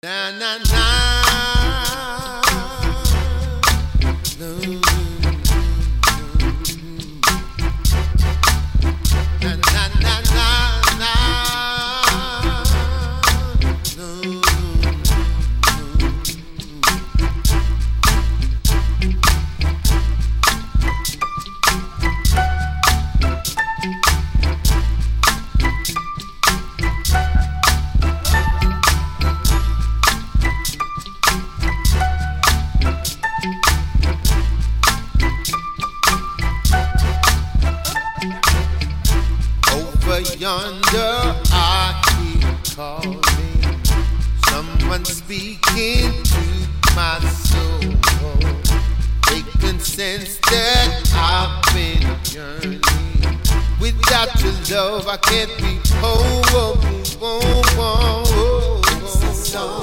Na na na. No. Na na na na na. No. Over yonder, I hear calling. Someone speaking to my soul. They can sense that I've been yearning. Without your love, I can't be whole.